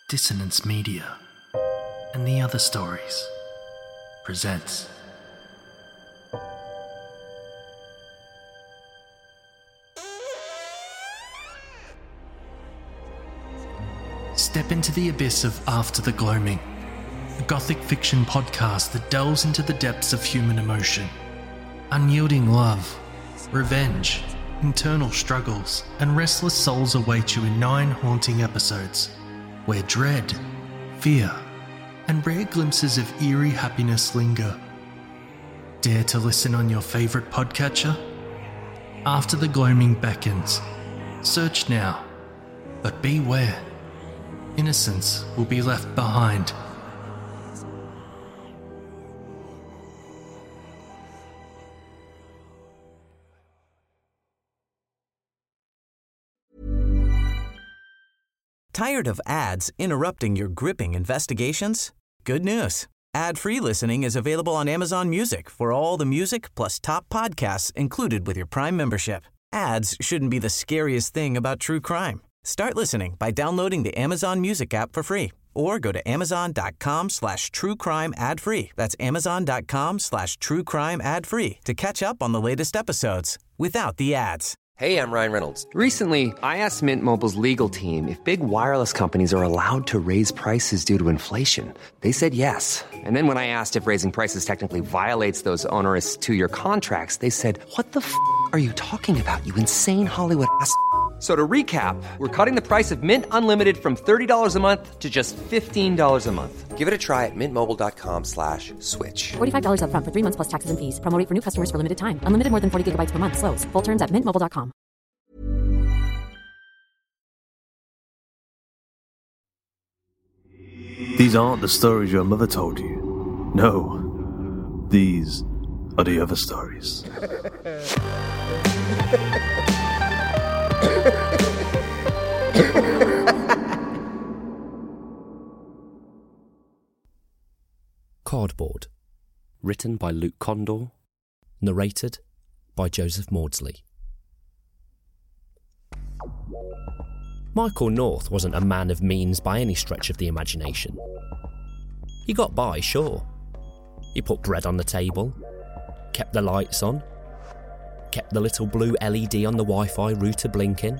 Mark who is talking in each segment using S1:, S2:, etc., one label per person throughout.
S1: Dissonance Media and the Other Stories presents Step into the abyss of After the Gloaming, a gothic fiction podcast that delves into the depths of human emotion. Unyielding love, revenge, internal struggles, and restless souls await you in 9 haunting episodes, where dread, fear, and rare glimpses of eerie happiness linger. Dare to listen on your favourite podcatcher? After the Gloaming beckons. Search now, but beware. Innocence will be left behind.
S2: Tired of ads interrupting your gripping investigations? Good news. Ad-free listening is available on Amazon Music for all the music plus top podcasts included with your Prime membership. Ads shouldn't be the scariest thing about true crime. Start listening by downloading the Amazon Music app for free or go to amazon.com/truecrime ad-free. That's amazon.com/truecrime ad-free to catch up on the latest episodes without the ads.
S3: Hey, I'm Ryan Reynolds. Recently, I asked Mint Mobile's legal team if big wireless companies are allowed to raise prices due to inflation. They said yes. And then when I asked if raising prices technically violates those onerous 2-year contracts, they said, "What the f*** are you talking about, you insane Hollywood ass?" So to recap, we're cutting the price of Mint Unlimited from $30 a month to just $15 a month. Give it a try at mintmobile.com/switch.
S4: $45 up front for 3 months plus taxes and fees. Promo rate for new customers for limited time. Unlimited more than 40 gigabytes per month. Slows full terms at mintmobile.com.
S5: These aren't the stories your mother told you. No, these are the other stories.
S6: Cardboard, written by Luke Condor, narrated by Joseph Maudsley. Michael North wasn't a man of means by any stretch of the imagination. He got by, sure. He put bread on the table, kept the lights on, kept the little blue LED on the Wi-Fi router blinking.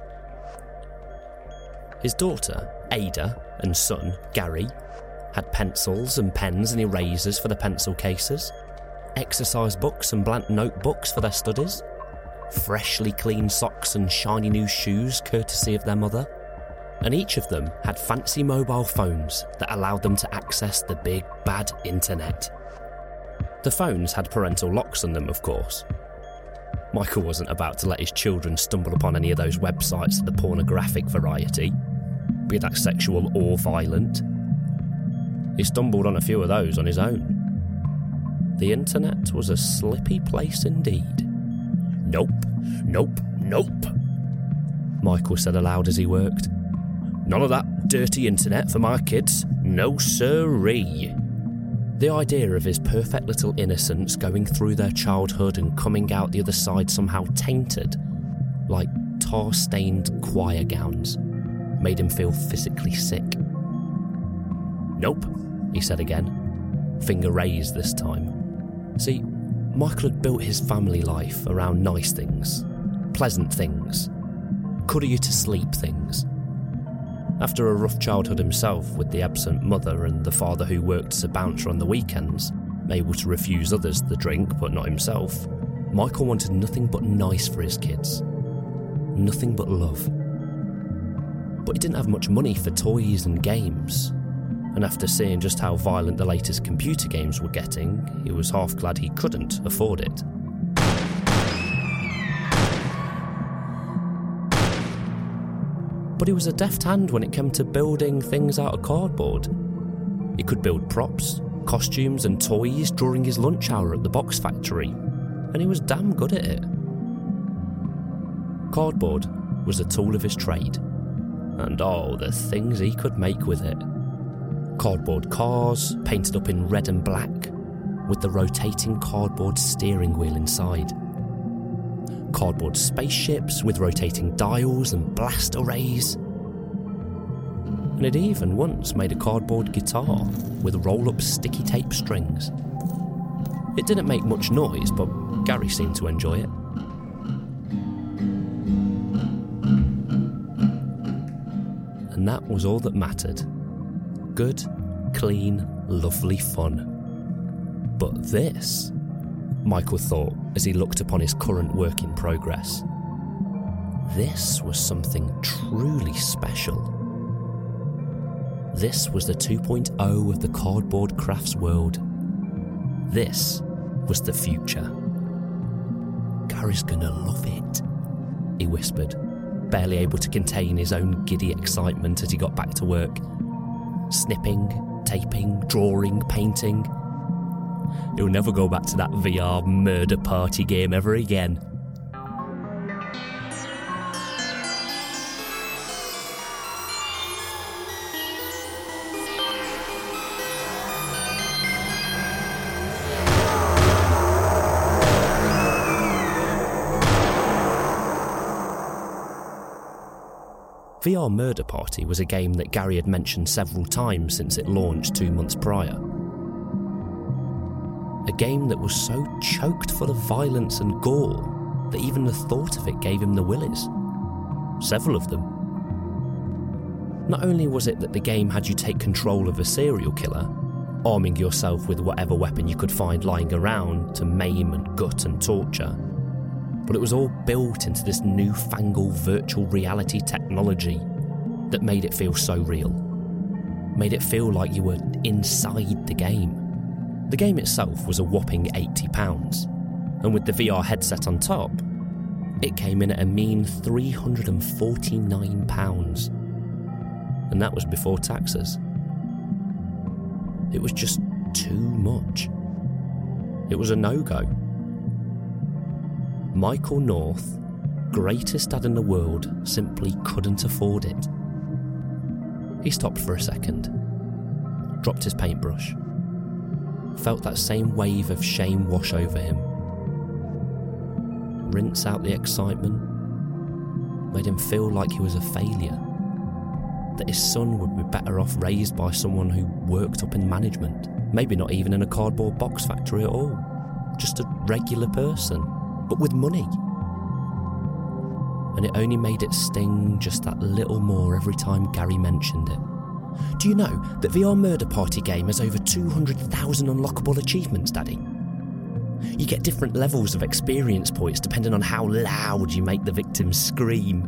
S6: His daughter, Ada, and son, Gary, had pencils and pens and erasers for the pencil cases, exercise books and blank notebooks for their studies, freshly clean socks and shiny new shoes courtesy of their mother, and each of them had fancy mobile phones that allowed them to access the big bad internet. The phones had parental locks on them, of course. Michael wasn't about to let his children stumble upon any of those websites of the pornographic variety, be that sexual or violent. He stumbled on a few of those on his own. The internet was a slippy place indeed. Nope, nope, nope, Michael said aloud as he worked. None of that dirty internet for my kids. No siree. The idea of his perfect little innocence going through their childhood and coming out the other side somehow tainted, like tar-stained choir gowns, made him feel physically sick. Nope, he said again, finger raised this time. See, Michael had built his family life around nice things, pleasant things, cuddle-you-to-sleep things. After a rough childhood himself with the absent mother and the father who worked as a bouncer on the weekends, able to refuse others the drink but not himself, Michael wanted nothing but nice for his kids. Nothing but love. But he didn't have much money for toys and games, and after seeing just how violent the latest computer games were getting, he was half glad he couldn't afford it. But he was a deft hand when it came to building things out of cardboard. He could build props, costumes and toys during his lunch hour at the box factory, and he was damn good at it. Cardboard was a tool of his trade, and oh, the things he could make with it. Cardboard cars, painted up in red and black, with the rotating cardboard steering wheel inside. Cardboard spaceships with rotating dials and blast arrays. And and had even once made a cardboard guitar with roll-up sticky tape strings. It didn't make much noise, but Gary seemed to enjoy it. And that was all that mattered. Good, clean, lovely fun. But this, Michael thought as he looked upon his current work in progress, this was something truly special. This was the 2.0 of the cardboard crafts world. This was the future. Gary's gonna love it, he whispered, barely able to contain his own giddy excitement as he got back to work. Snipping, taping, drawing, painting. He'll never go back to that VR murder party game ever again. VR Murder Party was a game that Gary had mentioned several times since it launched 2 months prior. A game that was so choked full of violence and gore that even the thought of it gave him the willies. Several of them. Not only was it that the game had you take control of a serial killer, arming yourself with whatever weapon you could find lying around to maim and gut and torture, but it was all built into this newfangled virtual reality technology that made it feel so real. Made it feel like you were inside the game. The game itself was a whopping £80, and with the VR headset on top, it came in at a mean £349. And that was before taxes. It was just too much. It was a no-go. Michael North, greatest dad in the world, simply couldn't afford it. He stopped for a second, dropped his paintbrush, felt that same wave of shame wash over him, rinse out the excitement, made him feel like he was a failure, that his son would be better off raised by someone who worked up in management, maybe not even in a cardboard box factory at all, just a regular person, but with money. And it only made it sting just that little more every time Gary mentioned it. Do you know that VR Murder Party game has over 200,000 unlockable achievements, Daddy? You get different levels of experience points depending on how loud you make the victims scream.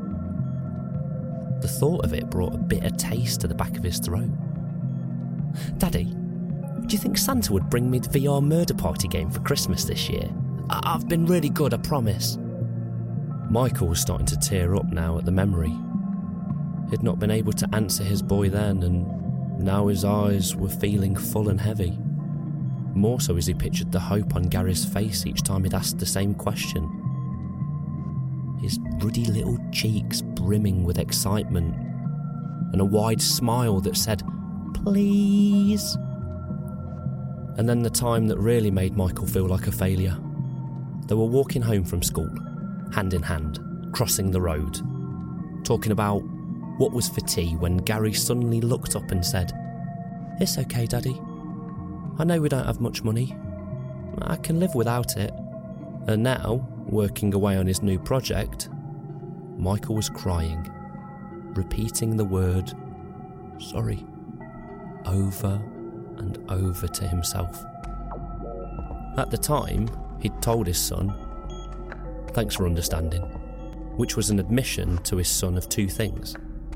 S6: The thought of it brought a bitter taste to the back of his throat. Daddy, do you think Santa would bring me the VR Murder Party game for Christmas this year? I've been really good, I promise. Michael was starting to tear up now at the memory. He'd not been able to answer his boy then, and now his eyes were feeling full and heavy. More so as he pictured the hope on Gary's face each time he'd asked the same question. His ruddy little cheeks brimming with excitement, and a wide smile that said, "Please." And then the time that really made Michael feel like a failure. They were walking home from school, hand in hand, crossing the road, talking about what was for tea when Gary suddenly looked up and said, "It's okay, Daddy. I know we don't have much money. I can live without it." And now, working away on his new project, Michael was crying, repeating the word, "sorry," over and over to himself. At the time, he'd told his son, "Thanks for understanding," which was an admission to his son of two things.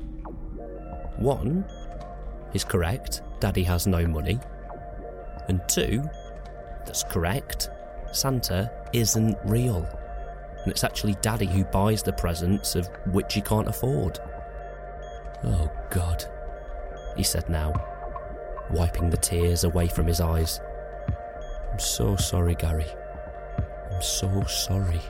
S6: One, he's correct, Daddy has no money. And two, that's correct, Santa isn't real. And it's actually Daddy who buys the presents of which he can't afford. "Oh God," he said now, wiping the tears away from his eyes. "I'm so sorry, Gary. I'm so sorry."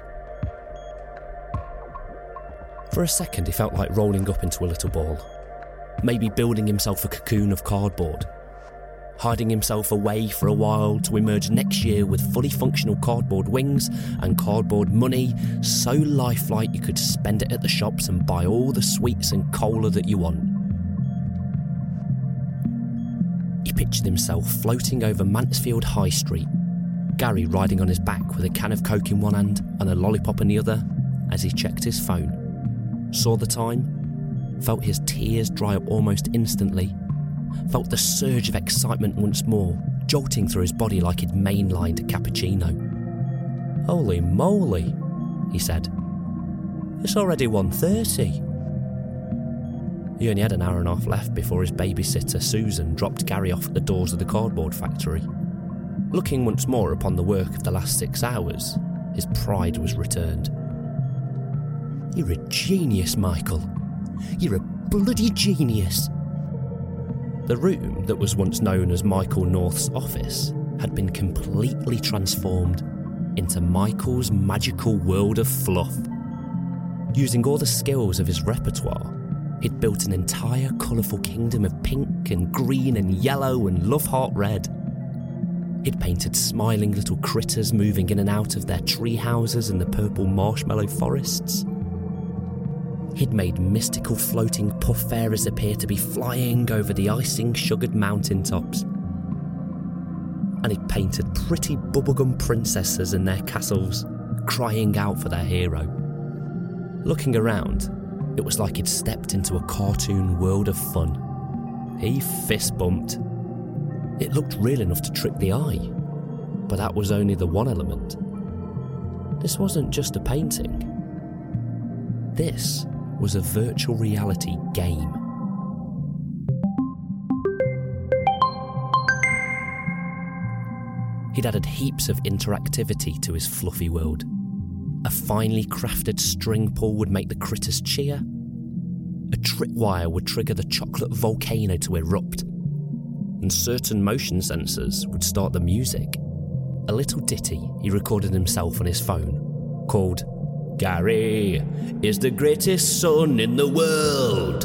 S6: For a second he felt like rolling up into a little ball, maybe building himself a cocoon of cardboard, hiding himself away for a while to emerge next year with fully functional cardboard wings and cardboard money, so lifelike you could spend it at the shops and buy all the sweets and cola that you want. pictured himself floating over Mansfield High Street, Gary riding on his back with a can of Coke in one hand and a lollipop in the other as he checked his phone, saw the time, felt his tears dry up almost instantly, felt the surge of excitement once more, jolting through his body like he'd mainlined a cappuccino. "Holy moly," he said. "It's already 1:30. He only had an hour and a half left before his babysitter Susan dropped Gary off at the doors of the cardboard factory. Looking once more upon the work of the last 6 hours, his pride was returned. "You're a genius, Michael. You're a bloody genius." The room that was once known as Michael North's office had been completely transformed into Michael's magical world of fluff. Using all the skills of his repertoire, he'd built an entire colourful kingdom of pink and green and yellow and love heart red. He'd painted smiling little critters moving in and out of their tree houses in the purple marshmallow forests. He'd made mystical floating puff fairies appear to be flying over the icing sugared mountaintops. And he'd painted pretty bubblegum princesses in their castles, crying out for their hero. Looking around, it was like he'd stepped into a cartoon world of fun. He fist bumped. It looked real enough to trick the eye, but that was only the one element. This wasn't just a painting. This was a virtual reality game. He'd added heaps of interactivity to his fluffy world. A finely crafted string pull would make the critters cheer. A tripwire would trigger the chocolate volcano to erupt. And certain motion sensors would start the music. A little ditty he recorded himself on his phone, called "Gary is the greatest son in the world."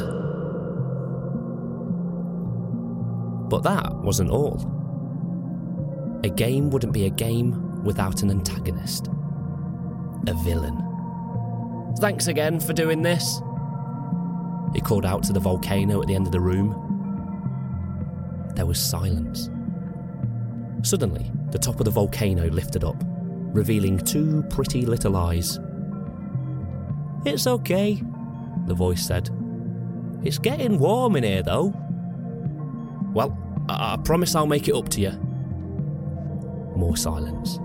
S6: But that wasn't all. A game wouldn't be a game without an antagonist. A villain. "Thanks again for doing this," he called out to the volcano at the end of the room. There was silence. Suddenly, the top of the volcano lifted up, revealing 2 pretty little eyes. "It's okay," the voice said. "It's getting warm in here, though." "Well, I promise I'll make it up to you." More silence.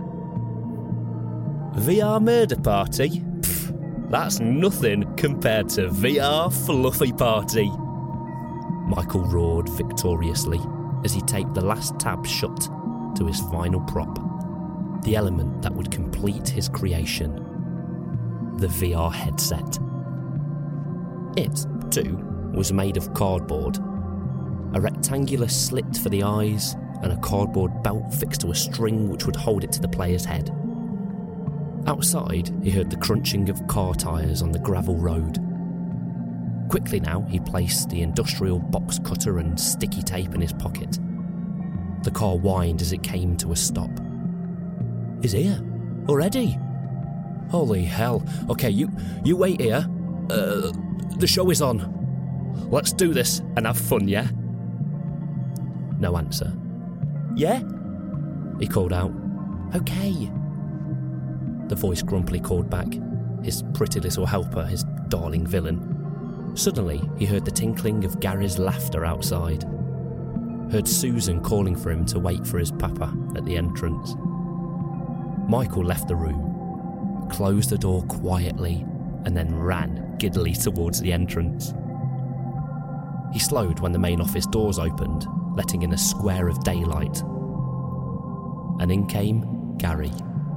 S6: "VR murder party? Pfft, that's nothing compared to VR fluffy party," Michael roared victoriously as he taped the last tab shut to his final prop, the element that would complete his creation, the VR headset. It, too, was made of cardboard, a rectangular slit for the eyes and a cardboard belt fixed to a string which would hold it to the player's head. Outside, he heard the crunching of car tyres on the gravel road. Quickly now, he placed the industrial box cutter and sticky tape in his pocket. The car whined as it came to a stop. "He's here? Already? Holy hell. Okay, you wait here. The show is on. Let's do this and have fun, yeah?" No answer. "Yeah?" he called out. "Okay." The voice grumpily called back, his pretty little helper, his darling villain. Suddenly, he heard the tinkling of Gary's laughter outside. Heard Susan calling for him to wait for his papa at the entrance. Michael left the room, closed the door quietly, and then ran giddily towards the entrance. He slowed when the main office doors opened, letting in a square of daylight. And in came Gary.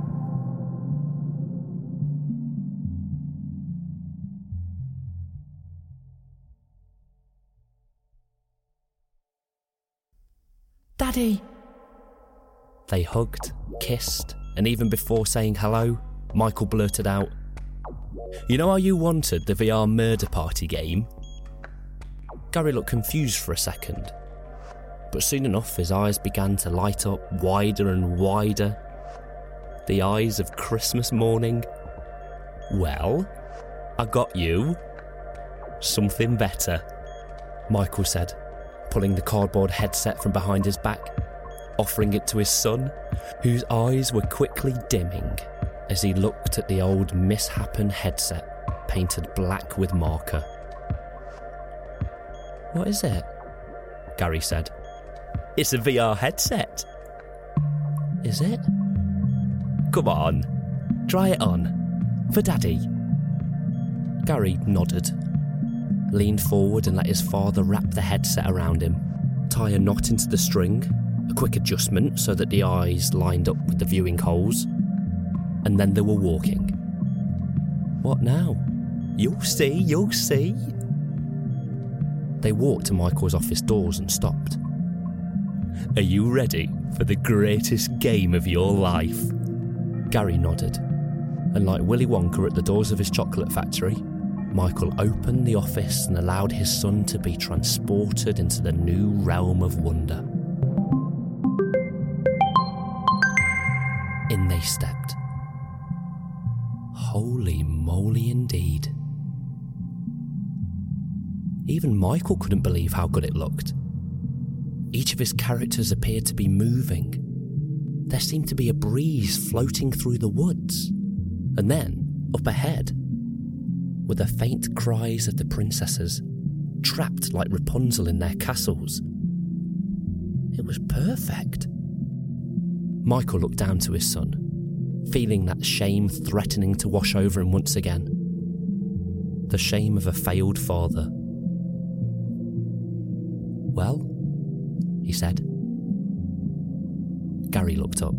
S6: "Daddy!" They hugged, kissed, and even before saying hello, Michael blurted out, "You know how you wanted the VR murder party game?" Gary looked confused for a second, but soon enough his eyes began to light up wider and wider. The eyes of Christmas morning. "Well, I got you something better," Michael said, pulling the cardboard headset from behind his back, offering it to his son, whose eyes were quickly dimming as he looked at the old Misshapen headset painted black with marker. "What is it?" Gary said. "It's a VR headset." "Is it? Come on, try it on, for Daddy." Gary nodded, leaned forward and let his father wrap the headset around him, tie a knot into the string, a quick adjustment so that the eyes lined up with the viewing holes, and then they were walking. "What now?" You'll see. They walked to Michael's office doors and stopped. "Are you ready for the greatest game of your life?" Gary nodded, and like Willy Wonka at the doors of his chocolate factory, Michael opened the office and allowed his son to be transported into the new realm of wonder. In they stepped. Holy moly indeed. Even Michael couldn't believe how good it looked. Each of his characters appeared to be moving. There seemed to be a breeze floating through the woods. And then, up ahead, were the faint cries of the princesses, trapped like Rapunzel in their castles. It was perfect. Michael looked down to his son, feeling that shame threatening to wash over him once again. The shame of a failed father. "Well?" he said. Gary looked up.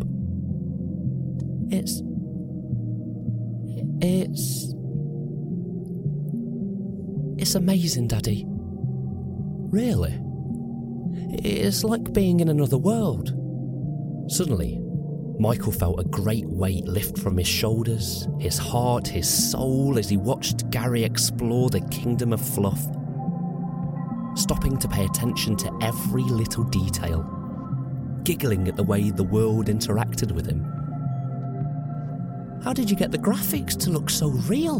S6: It's amazing, Daddy. Really? It's like being in another world." Suddenly, Michael felt a great weight lift from his shoulders, his heart, his soul as he watched Gary explore the kingdom of Fluff, stopping to pay attention to every little detail, giggling at the way the world interacted with him. "How did you get the graphics to look so real?"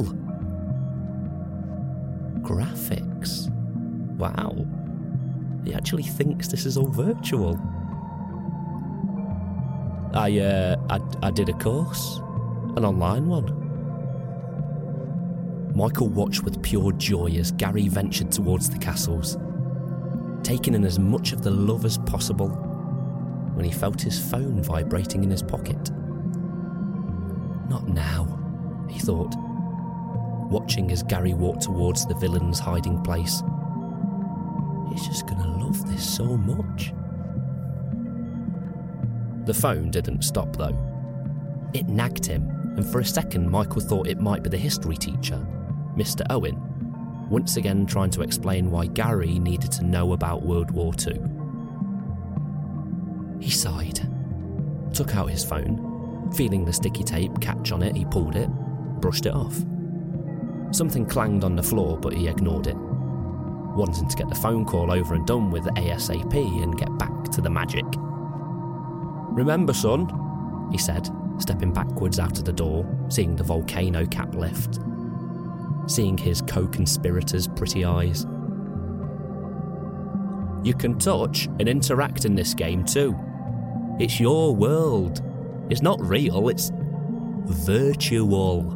S6: Graphics? Wow. He actually thinks this is all virtual. I did a course, an online one. Michael watched with pure joy as Gary ventured towards the castles, taking in as much of the love as possible when he felt his phone vibrating in his pocket. Not now, he thought, watching as Gary walked towards the villain's hiding place. He's just gonna love this so much. The phone didn't stop though. It nagged him, and for a second Michael thought it might be the history teacher, Mr. Owen, once again trying to explain why Gary needed to know about World War II. He sighed, took out his phone, feeling the sticky tape catch on it, he pulled it, brushed it off. Something clanged on the floor, but he ignored it, wanting to get the phone call over and done with ASAP and get back to the magic. "Remember, son," he said, stepping backwards out of the door, seeing the volcano cap lift, seeing his co-conspirators' pretty eyes. "You can touch and interact in this game too. It's your world. It's not real, it's virtual."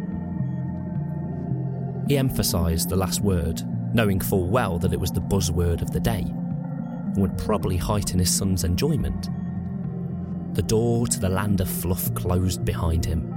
S6: He emphasised the last word, knowing full well that it was the buzzword of the day, and would probably heighten his son's enjoyment. The door to the land of Fluff closed behind him.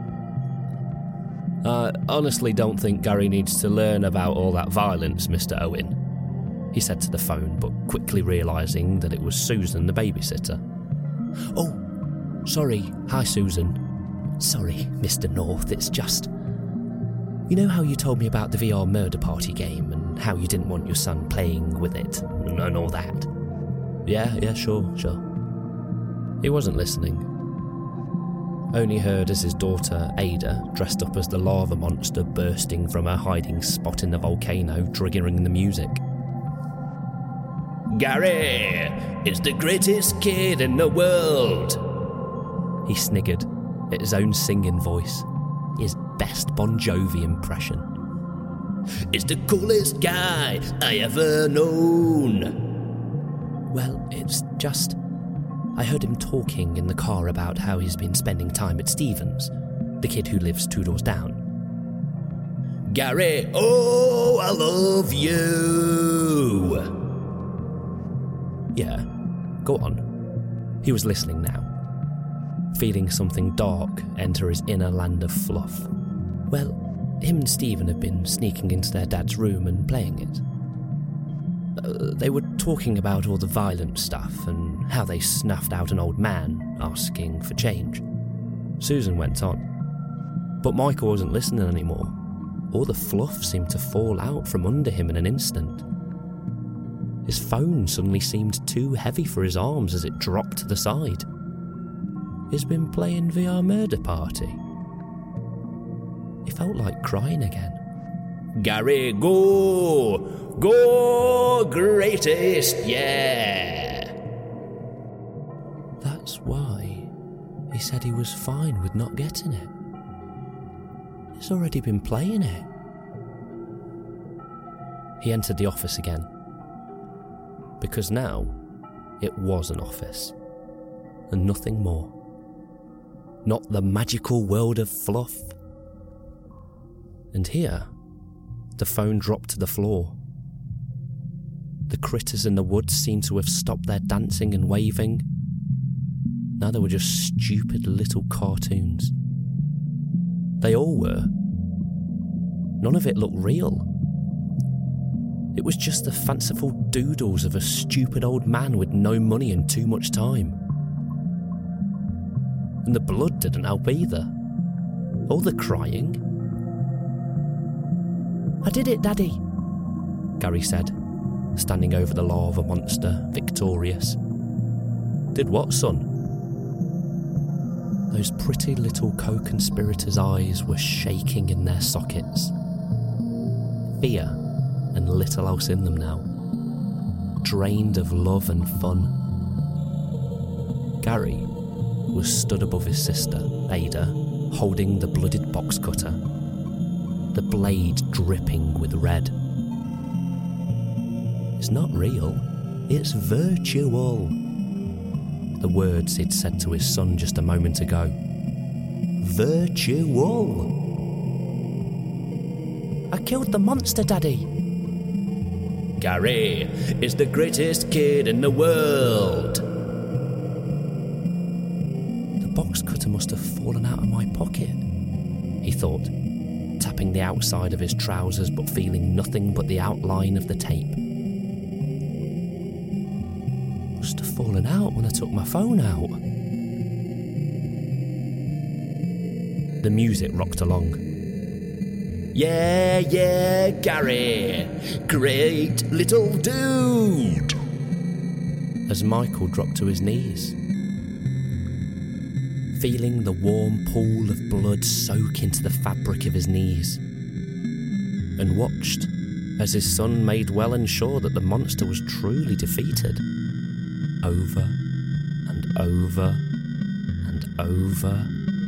S6: "I honestly don't think Gary needs to learn about all that violence, Mr. Owen," he said to the phone, but quickly realising that it was Susan, the babysitter. "Oh, sorry. Hi, Susan. Sorry, Mr. North, it's just... You know how you told me about the VR murder party game and how you didn't want your son playing with it and all that?" Yeah, sure. He wasn't listening. Only heard as his daughter, Ada, dressed up as the lava monster bursting from her hiding spot in the volcano, triggering the music. "Gary is the greatest kid in the world," he sniggered at his own singing voice, his best Bon Jovi impression. "It's the coolest guy I ever known." Well, it's just... I heard him talking in the car about how he's been spending time at Stephen's, the kid who lives 2 doors down. Gary, oh, I love you! Yeah, go on. He was listening now, feeling something dark enter his inner land of fluff. Well, him and Stephen had been sneaking into their dad's room and playing it. They were talking about all the violent stuff and how they snuffed out an old man asking for change. Susan went on, but Michael wasn't listening anymore. All the fluff seemed to fall out from under him in an instant. His phone suddenly seemed too heavy for his arms as it dropped to the side. He's been playing VR Murder Party. He felt like crying again. Gary, go! Go, greatest, yeah! That's why he said he was fine with not getting it. He's already been playing it. He entered the office again. Because now, it was an office. And nothing more. Not the magical world of fluff. And here, the phone dropped to the floor. The critters in the woods seemed to have stopped their dancing and waving. Now they were just stupid little cartoons. They all were. None of it looked real. It was just the fanciful doodles of a stupid old man with no money and too much time. And the blood didn't help either. All the crying. I did it, Daddy, Gary said, standing over the lava monster, victorious. Did what, son? Those pretty little co-conspirators' eyes were shaking in their sockets. Fear and little else in them now. Drained of love and fun. Gary was stood above his sister, Ada, holding the blooded box cutter, the blade dripping with red. It's not real, it's virtual. The words he'd said to his son just a moment ago. Virtual. I killed the monster, Daddy. Gary is the greatest kid in the world. The box cutter must have fallen out of my pocket, he thought, tapping the outside of his trousers but feeling nothing but the outline of the tape. Must have fallen out when I took my phone out. The music rocked along. Yeah, yeah, Gary, great little dude. As Michael dropped to his knees, feeling the warm pool of blood soak into the fabric of his knees, and watched as his son made well and sure that the monster was truly defeated. Over and over and over,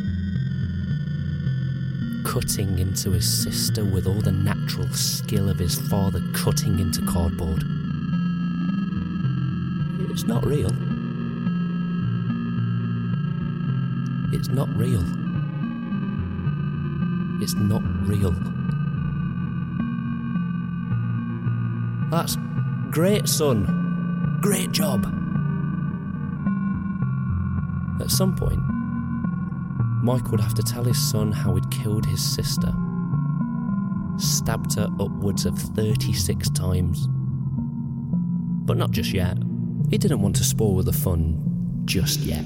S6: cutting into his sister with all the natural skill of his father cutting into cardboard. It's not real. It's not real. It's not real. That's great, son. Great job. At some point, Mike would have to tell his son how he'd killed his sister. Stabbed her upwards of 36 times. But not just yet. He didn't want to spoil the fun just yet.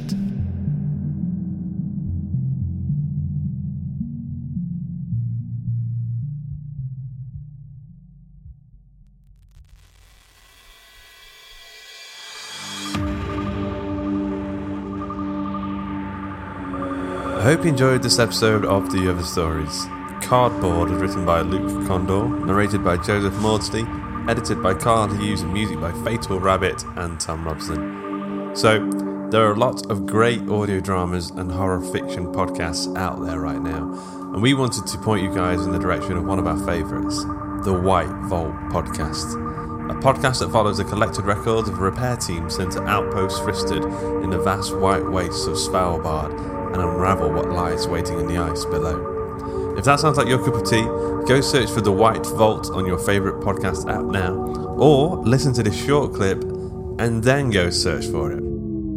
S7: I hope you enjoyed this episode of The Other Stories. Cardboard was written by Luke Condor, narrated by Joseph Maudsley, edited by Carl Hughes, and music by Fatal Rabbit and Tom Robson. So, there are lots of great audio dramas and horror fiction podcasts out there right now, and we wanted to point you guys in the direction of one of our favourites, the White Vault podcast. a podcast that follows the collected records of a repair team sent to Outpost Fristed in the vast white wastes of Svalbard and unravel what lies waiting in the ice below. If that sounds like your cup of tea, go search for The White Vault on your favourite podcast app now, or listen to this short clip and then go search for it.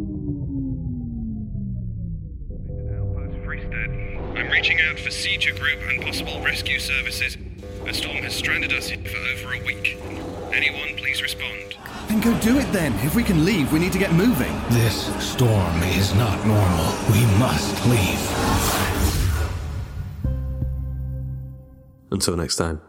S8: I'm reaching out for Seizure Group and possible rescue services. A storm has stranded us here for over a week. Anyone, please respond.
S9: Then go do it then. If we can leave, we need to get moving.
S10: This storm is not normal. We must leave.
S5: Until next time.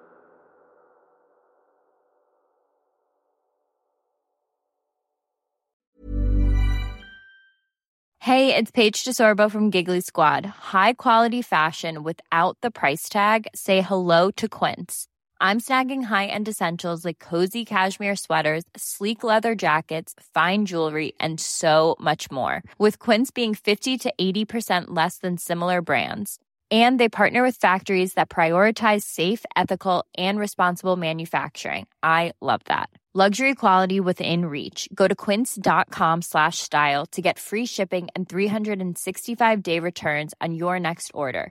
S11: Hey, it's Paige DeSorbo from Giggly Squad. High quality fashion without the price tag. Say hello to Quince. I'm snagging high-end essentials like cozy cashmere sweaters, sleek leather jackets, fine jewelry, and so much more. With Quince being 50 to 80% less than similar brands. And they partner with factories that prioritize safe, ethical, and responsible manufacturing. I love that. Luxury quality within reach. Go to quince.com/style to get free shipping and 365-day returns on your next order.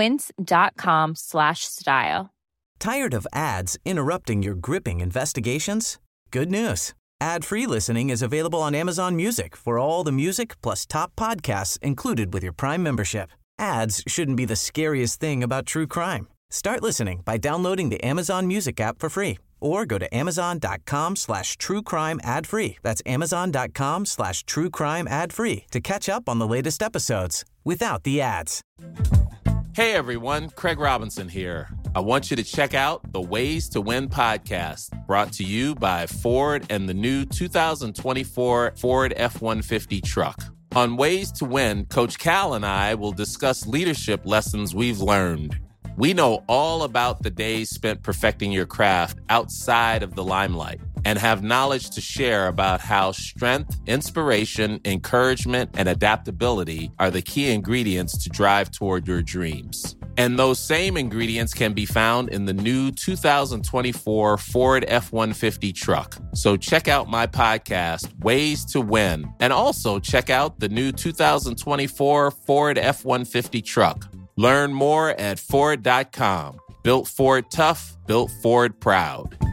S11: Quince.com/style.
S2: Tired of ads interrupting your gripping investigations? Good news. Ad-free listening is available on Amazon Music for all the music plus top podcasts included with your Prime membership. Ads shouldn't be the scariest thing about true crime. Start listening by downloading the Amazon Music app for free or go to amazon.com/truecrime ad-free. That's amazon.com/truecrime ad-free to catch up on the latest episodes without the ads.
S12: Hey everyone, Craig Robinson here. I want you to check out the Ways to Win podcast, brought to you by Ford and the new 2024 Ford F-150 truck. On Ways to Win, Coach Cal and I will discuss leadership lessons we've learned. We know all about the days spent perfecting your craft outside of the limelight and have knowledge to share about how strength, inspiration, encouragement, and adaptability are the key ingredients to drive toward your dreams. And those same ingredients can be found in the new 2024 Ford F-150 truck. So check out my podcast, Ways to Win, and also check out the new 2024 Ford F-150 truck. Learn more at Ford.com. Built Ford tough, built Ford proud.